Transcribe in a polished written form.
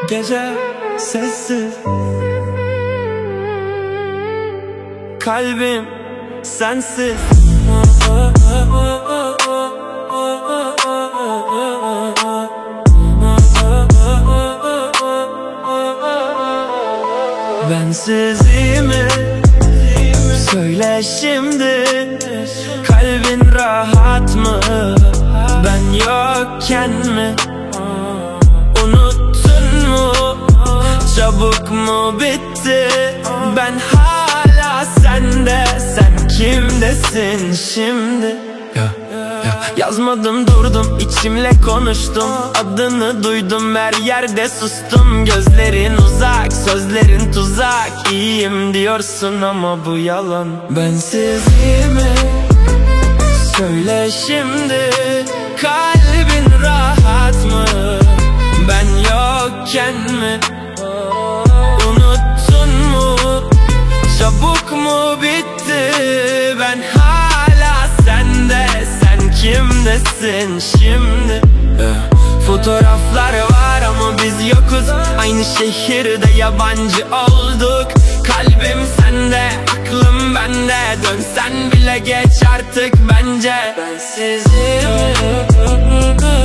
gece sessiz, kalbim sensiz. Bensizliğimi söyle şimdi, kalbin rahat mı ben yokken mi? Unuttun mu, çabuk mu bitti? Ben hala sende, sen kimdesin şimdi? Yazmadım durdum, içimle konuştum, adını duydum, her yerde sustum. Gözlerin uzak, sözlerin tuzak, iyiyim diyorsun ama bu yalan. Bensizliğimi söyle şimdi, kalbin rahat mı ben yokken mi? Unuttun mu, çabuk mu bitti? Ben hala sende, sen kimdesin şimdi? Fotoğraflar var ama biz yokuz, aynı şehirde yabancı olduk. Kalbim sende, aklım bende, dönsen bile geç artık bence. Bensizliğimi